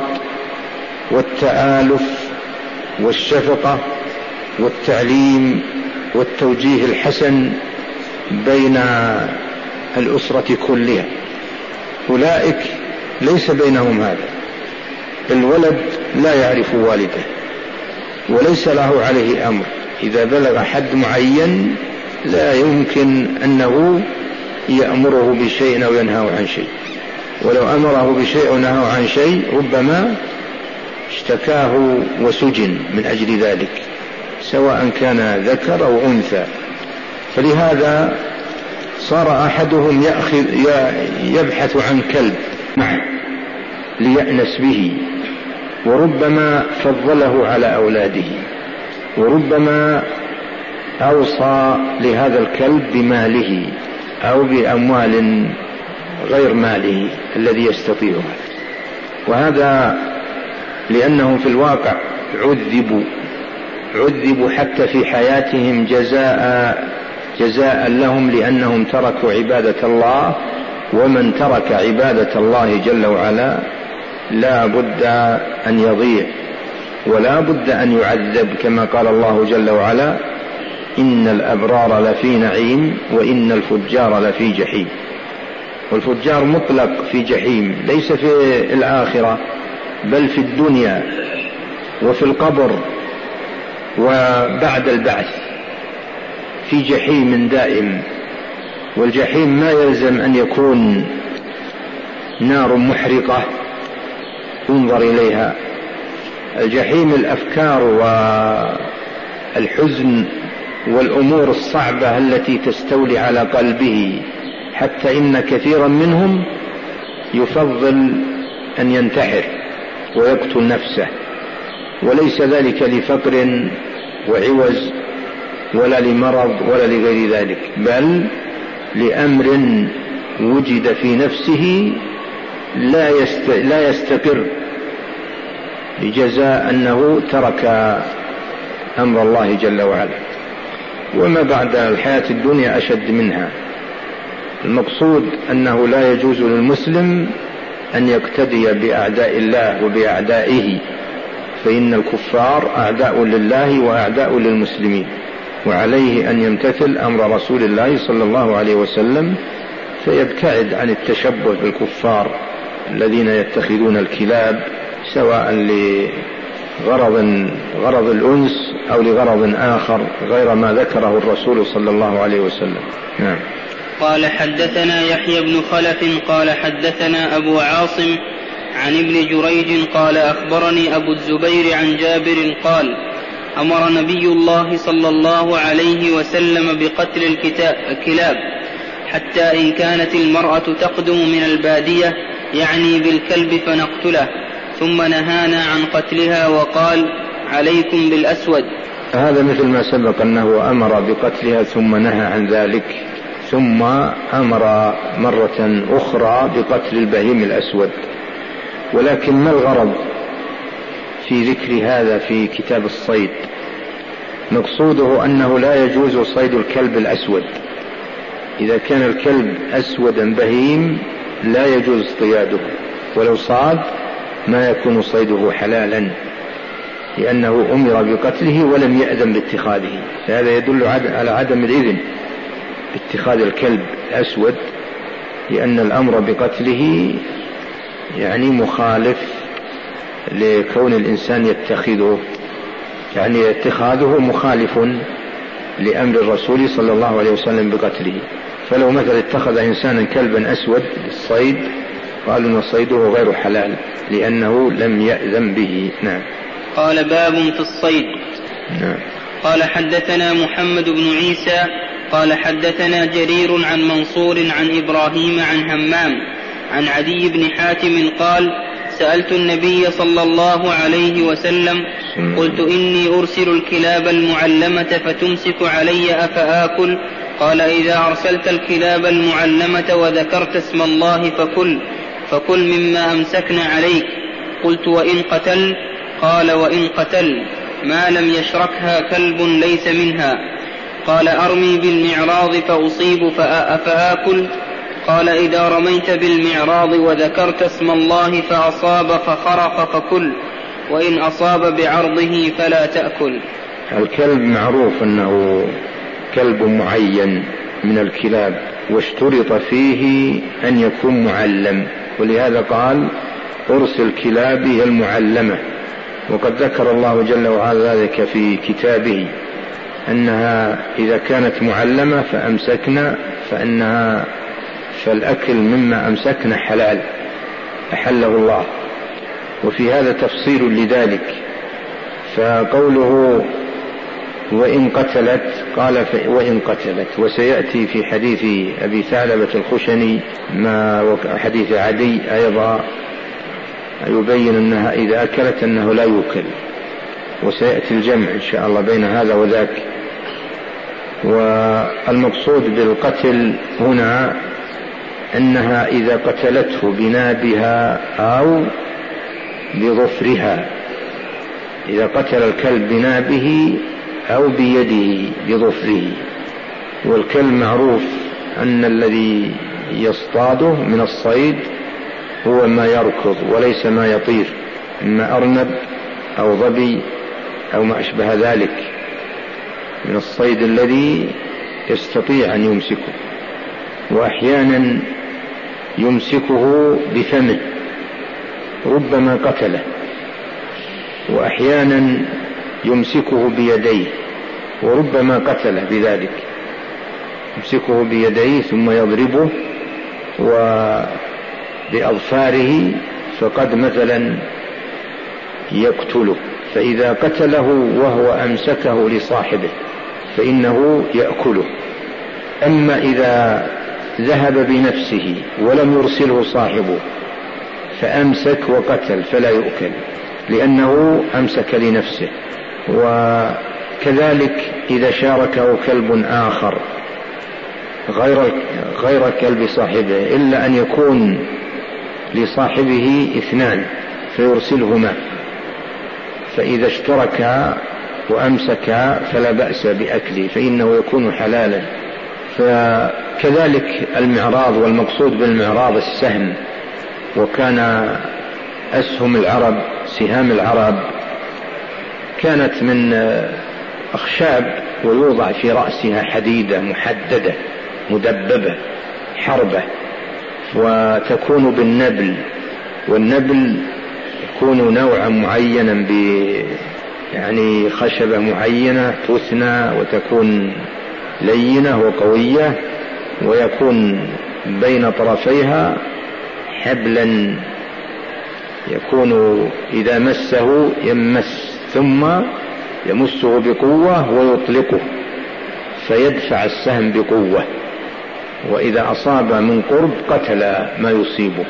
والتآلف والشفقة والتعليم والتوجيه الحسن بين الأسرة كلها، أولئك ليس بينهم هذا. الولد لا يعرف والده وليس له عليه أمر، إذا بلغ حد معين لا يمكن أنه يأمره بشيء أو ينهى عن شيء، ولو أمره بشيء أو نهى عن شيء ربما اشتكاه وسجن من أجل ذلك، سواء كان ذكر أو أنثى. فلهذا صار أحدهم يأخذ يبحث عن كلب معه ليأنس به، وربما فضله على أولاده، وربما أوصى لهذا الكلب بماله أو بأموال غير ماله الذي يستطيعها، وهذا لأنهم في الواقع عذبوا عذبوا حتى في حياتهم جزاء جزاء لهم لأنهم تركوا عبادة الله، ومن ترك عبادة الله جل وعلا لا بد أن يضيع ولا بد أن يعذب، كما قال الله جل وعلا: إن الأبرار لفي نعيم وإن الفجار لفي جحيم. والفجار مطلق في جحيم، ليس في الآخرة بل في الدنيا وفي القبر وبعد البعث في جحيم دائم. والجحيم ما يلزم أن يكون نار محرقة انظر إليها، الجحيم الأفكار والحزن والأمور الصعبة التي تستولي على قلبه، حتى إن كثيرا منهم يفضل أن ينتحر ويقتل نفسه، وليس ذلك لفقر وعوز ولا لمرض ولا لغير ذلك، بل لأمر وجد في نفسه لا يست... لا يستقر لجزاء أنه ترك أمر الله جل وعلا. وما بعد الحياة الدنيا أشد منها. المقصود أنه لا يجوز للمسلم أن يقتدي بأعداء الله وبأعدائه، فإن الكفار أعداء لله وأعداء للمسلمين، وعليه أن يمتثل أمر رسول الله صلى الله عليه وسلم، فيبتعد عن التشبه بالكفار الذين يتخذون الكلاب سواء لغرض غرض الأنس أو لغرض آخر غير ما ذكره الرسول صلى الله عليه وسلم. نعم. قال: حدثنا يحيى بن خلف قال حدثنا أبو عاصم عن ابن جريج قال أخبرني أبو الزبير عن جابر قال: أمر نبي الله صلى الله عليه وسلم بقتل الكلاب، حتى إن كانت المرأة تقدم من البادية يعني بالكلب فنقتله، ثم نهانا عن قتلها وقال: عليكم بالأسود. هذا مثل ما سبق أنه أمر بقتلها ثم نهى عن ذلك، ثم أمر مرة أخرى بقتل البهيم الأسود. ولكن ما الغرض في ذكر هذا في كتاب الصيد؟ مقصوده أنه لا يجوز صيد الكلب الأسود، إذا كان الكلب أسودا بهيم لا يجوز اصطياده، ولو صاد ما يكون صيده حلالا، لأنه أمر بقتله ولم يأذن باتخاذه، فهذا يدل على عدم الإذن باتخاذ الكلب الأسود لأن الأمر بقتله يعني مخالف لكون الإنسان يتخذه، يعني اتخاذه مخالف لأمر الرسول صلى الله عليه وسلم بقتله. فلو مثلا اتخذ إنسانا كلبا أسود للصيد قالوا أن صيده غير حلال لأنه لم يأذن به. نعم. قال باب في الصيد. نعم. قال حدثنا محمد بن عيسى قال حدثنا جرير عن منصور عن إبراهيم عن همام عن عدي بن حاتم قال سألت النبي صلى الله عليه وسلم قلت إني أرسل الكلاب المعلمة فتمسك علي أفآكل؟ قال إذا أرسلت الكلاب المعلمة وذكرت اسم الله فكل فكل مما أمسكن عليك. قلت وإن قتل؟ قال وإن قتل ما لم يشركها كلب ليس منها. قال أرمي بالمعراض فأصيب فآكل؟ قال إذا رميت بالمعراض وذكرت اسم الله فأصاب فخرق فكل، وإن أصاب بعرضه فلا تأكل. الكلب معروف أنه كلب معين من الكلاب، واشترط فيه أن يكون معلم، ولهذا قال أرسل كلابي المعلمة. وقد ذكر الله جل وعلا ذلك في كتابه أنها إذا كانت معلمة فأمسكنا فإنها فالأكل مما أمسكنا حلال أحله الله. وفي هذا تفصيل لذلك. فقوله وإن قتلت قال وإن قتلت، وسيأتي في حديث أبي ثعلبة الخشني ما حديث عدي أيضا يبين أنها إذا أكلت أنه لا يوكل، وسيأتي الجمع إن شاء الله بين هذا وذاك. والمقصود بالقتل هنا أنها إذا قتلته بنابها أو بظفرها، إذا قتل الكلب بنابه أو بيده بظفره. والكلب معروف أن الذي يصطاده من الصيد هو ما يركض وليس ما يطير، إما أرنب أو ظبي أو ما أشبه ذلك من الصيد الذي يستطيع أن يمسكه. وأحيانا يمسكه بفمه ربما قتله، وأحيانا يمسكه بيديه وربما قتله بذلك. يمسكه بيديه ثم يضربه وبأظفاره فقد مثلا يقتله. فإذا قتله وهو أمسكه لصاحبه فإنه يأكله. أما إذا ذهب بنفسه ولم يرسله صاحبه فأمسك وقتل فلا يؤكل لأنه أمسك لنفسه. وكذلك إذا شاركه كلب آخر غير غير كلب صاحبه، إلا أن يكون لصاحبه اثنان فيرسلهما، فإذا اشتركا وأمسكا فلا بأس بأكله فإنه يكون حلالا. فكذلك المعراض، والمقصود بالمعراض السهم، وكان أسهم العرب سهام العرب كانت من أخشاب ويوضع في رأسها حديدة محددة مدببة حربة، وتكون بالنبل، والنبل يكون نوعا معينا ب يعني خشبة معينة تثنى وتكون لينة وقوية، ويكون بين طرفيها حبلا يكون إذا مسه يمس ثم يمسه بقوة ويطلقه فيدفع السهم بقوة، وإذا أصاب من قرب قتل ما يصيبه.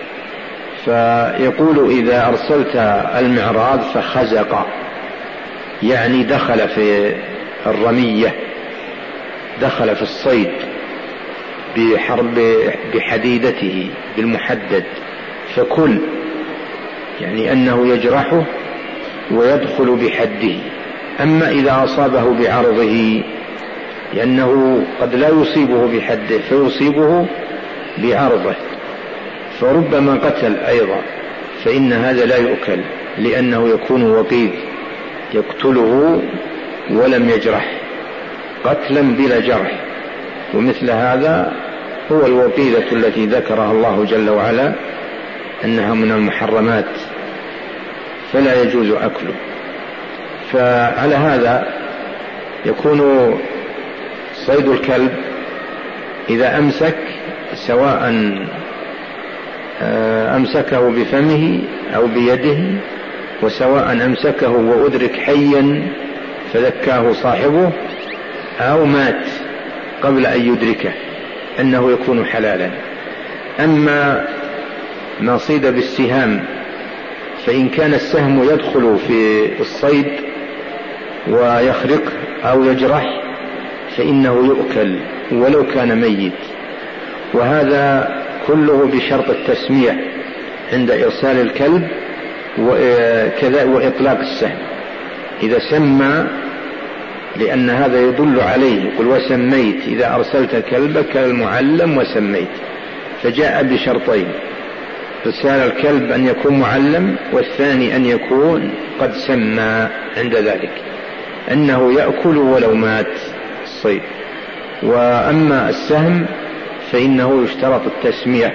فيقول إذا أرسلت المعراض فخزق، يعني دخل في الرمية، دخل في الصيد بحرب بحديدته بالمحدد، فكل يعني أنه يجرحه ويدخل بحده. أما إذا أصابه بعرضه لأنه قد لا يصيبه بحده فيصيبه بعرضه فربما قتل أيضا، فإن هذا لا يؤكل لأنه يكون وقيد يقتله ولم يجرح قتلا بلا جرح، ومثل هذا هو الوقيدة التي ذكرها الله جل وعلا أنها من المحرمات فلا يجوز أكله. فعلى هذا يكون صيد الكلب إذا أمسك سواء أمسكه بفمه أو بيده، وسواء أمسكه وأدرك حيا فذكاه صاحبه أو مات قبل أن يدركه أنه يكون حلالا. أما ما صيد بالسهام فإن كان السهم يدخل في الصيد ويخرقه أو يجرح فإنه يؤكل ولو كان ميت، وهذا كله بشرط التسمية عند إرسال الكلب وكذا وإطلاق السهم. إذا سمى، لأن هذا يدل عليه، يقول وسميت إذا أرسلت كلبك المعلم وسميت، فجاء بشرطين: إرسال الكلب أن يكون معلم، والثاني أن يكون قد سمى عند ذلك أنه يأكل ولو مات الصيد. وأما السهم فإنه يشترط التسمية،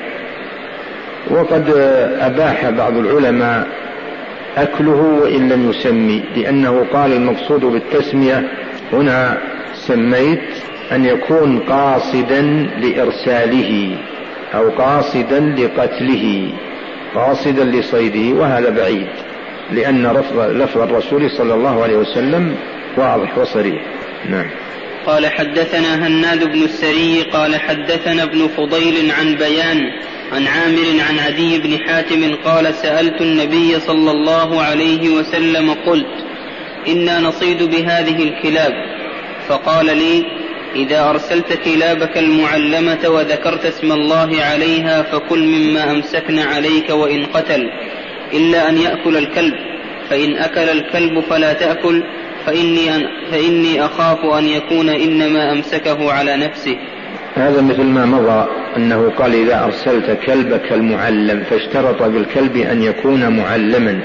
وقد أباح بعض العلماء أكله وإن لم يسمي، لأنه قال المقصود بالتسمية هنا سميت أن يكون قاصدا لإرساله أو قاصدا لقتله، قاصدا لصيده، وهذا بعيد، لأن لفظ الرسول صلى الله عليه وسلم واضح وصريح. نعم. قال حدثنا هناد بن السري قال حدثنا ابن فضيل عن بيان عن عامر عن عدي بن حاتم قال سألت النبي صلى الله عليه وسلم قلت إنا نصيد بهذه الكلاب، فقال لي إذا أرسلت كلابك المعلمة وذكرت اسم الله عليها فكل مما أمسكن عليك وإن قتل، إلا أن يأكل الكلب، فإن أكل الكلب فلا تأكل، فإني, أن فإني أخاف أن يكون إنما أمسكه على نفسه. هذا مثل ما مضى أنه قال إذا أرسلت كلبك المعلم، فاشترط بالكلب أن يكون معلما.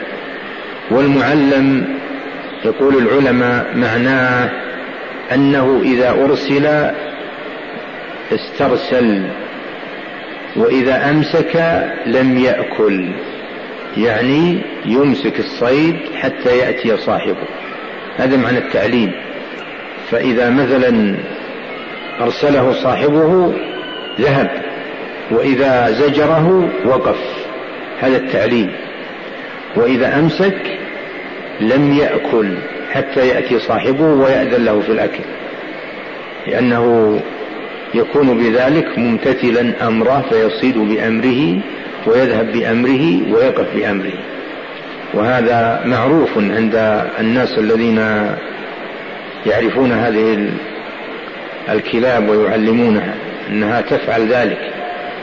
والمعلم يقول العلماء معناه أنه إذا أرسل استرسل، وإذا أمسك لم يأكل، يعني يمسك الصيد حتى يأتي صاحبه. هذا معنى التعليم. فإذا مثلا أرسله صاحبه ذهب، وإذا زجره وقف، هذا التعليم. وإذا أمسك لم يأكل حتى يأتي صاحبه ويأذن له في الأكل، لأنه يكون بذلك ممتثلا أمره، فيصيد بأمره ويذهب بأمره ويقف بأمره. وهذا معروف عند الناس الذين يعرفون هذه الكلاب ويعلمونها أنها تفعل ذلك.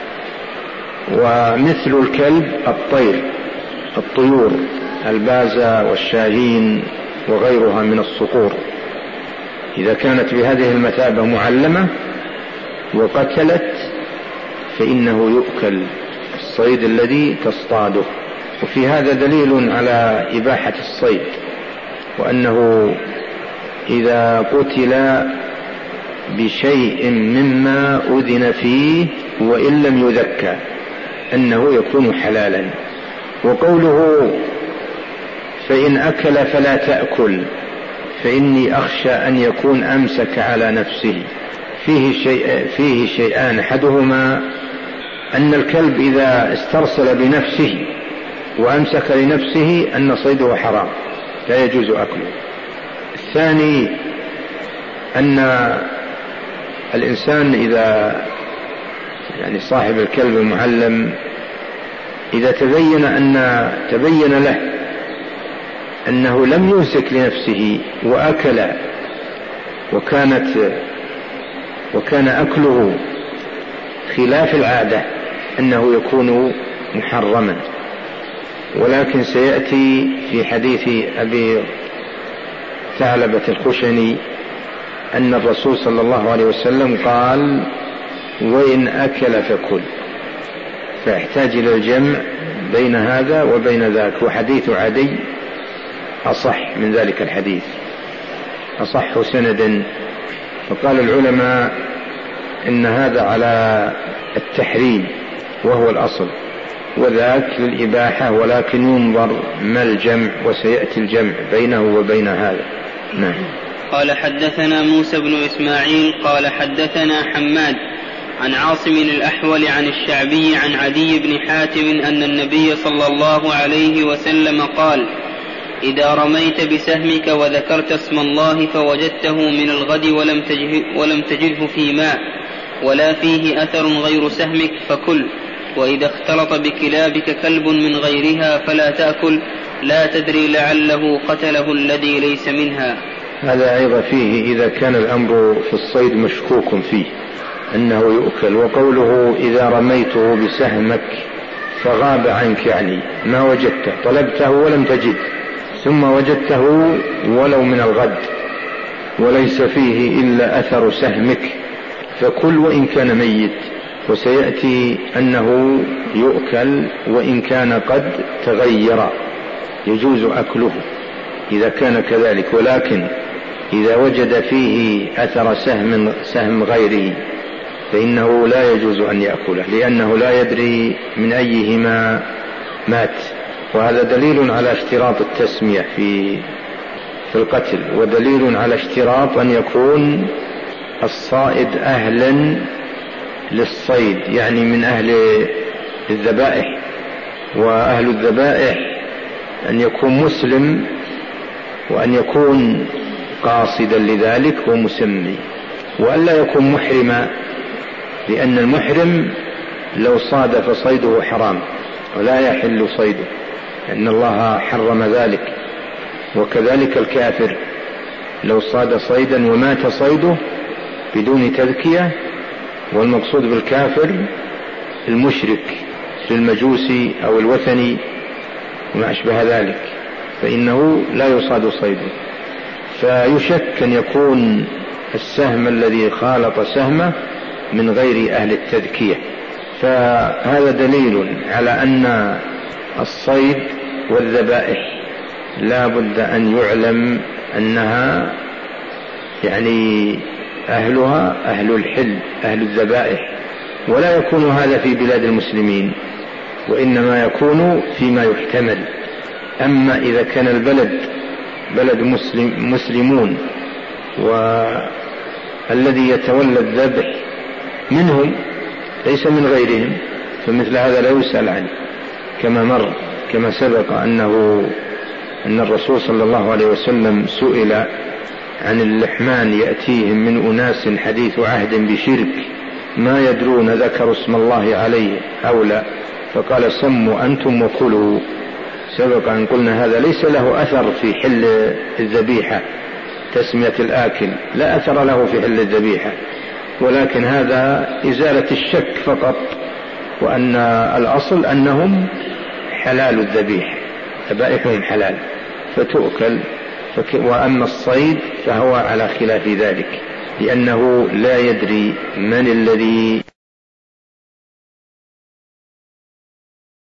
ومثل الكلب الطير، الطيور البازة والشاهين وغيرها من الصقور، إذا كانت بهذه المثابة معلمة وقتلت فإنه يؤكل الصيد الذي تصطاده. وفي هذا دليل على إباحة الصيد، وأنه إذا قتل بشيء مما أذن فيه وإن لم يذكى أنه يكون حلالا. وقوله فإن أكل فلا تأكل فإني أخشى أن يكون أمسك على نفسه، فيه, شيء فيه شيئان: أحدهما أن الكلب إذا استرسل بنفسه وأمسك لنفسه أن صيده حرام لا يجوز أكله. الثاني أن الإنسان إذا يعني صاحب الكلب المعلم إذا تبين أن تبين له أنه لم يمسك لنفسه وأكل، وكانت وكان أكله خلاف العادة، أنه يكون محرما. ولكن سيأتي في حديث أبي ثعلبة الخشني أن الرسول صلى الله عليه وسلم قال وإن أكل فكل، فيحتاج إلى الجمع بين هذا وبين ذاك. وحديث عدي أصح من ذلك الحديث، أصح سندا. فقال العلماء إن هذا على التحريم وهو الأصل، وذاك للإباحة، ولكن ينظر ما الجمع، وسيأتي الجمع بينه وبين هذا. نعم. قال حدثنا موسى بن إسماعيل قال حدثنا حماد عن عاصم الأحول عن الشعبي عن عدي بن حاتم أن النبي صلى الله عليه وسلم قال: إذا رميت بسهمك وذكرت اسم الله فوجدته من الغد ولم تجده, ولم تجده في ماء ولا فيه أثر غير سهمك فكل، وإذا اختلط بكلابك كلب من غيرها فلا تأكل، لا تدري لعله قتله الذي ليس منها. هذا أيضا فيه إذا كان الأمر في الصيد مشكوك فيه أنه يؤكل. وقوله إذا رميته بسهمك فغاب عنك، يعني ما وجدته، طلبته ولم تجد، ثم وجدته ولو من الغد وليس فيه إلا أثر سهمك فكل وإن كان ميت. وسيأتي أنه يؤكل وإن كان قد تغير، يجوز أكله إذا كان كذلك، ولكن إذا وجد فيه أثر سهم, سهم غيره فإنه لا يجوز أن يأكله، لأنه لا يدري من أيهما مات. وهذا دليل على اشتراط التسمية في في القتل، ودليل على اشتراط أن يكون الصائد أهلا للصيد، يعني من أهل الذبائح. وأهل الذبائح أن يكون مسلم، وأن يكون قاصدا لذلك ومسمي، وألا يكون محرما، لأن المحرم لو صاد فصيده حرام ولا يحل صيده، لأن الله حرم ذلك. وكذلك الكافر لو صاد صيدا ومات صيده بدون تذكية، والمقصود بالكافر المشرك في المجوسي أو الوثني وما أشبه ذلك، فإنه لا يصاد صيده. فيشك أن يكون السهم الذي خالط سهمه من غير أهل التذكية. فهذا دليل على أن الصيد والذبائح لا بد أن يعلم أنها يعني أهلها أهل الحل، أهل الذبائح، ولا يكون هذا في بلاد المسلمين، وإنما يكون فيما يحتمل. أما إذا كان البلد بلد مسلم مسلمون والذي يتولى الذبح منهم ليس من غيرهم، فمثل هذا لا يسأل عنه، كما مر كما سبق أنه أن الرسول صلى الله عليه وسلم سئل عن اللحمان يأتيهم من أناس حديث عهد بشرك ما يدرون ذكروا اسم الله عليه أو لا، فقال سموا أنتم وكلوا. سبق أن قلنا هذا ليس له أثر في حل الذبيحة، تسمية الآكل لا أثر له في حل الذبيحة، ولكن هذا إزالة الشك فقط، وأن الأصل أنهم حلال الذبيحة، ذبائحهم حلال فتؤكل. وأما الصيد فهو على خلاف ذلك، لأنه لا يدري من الذي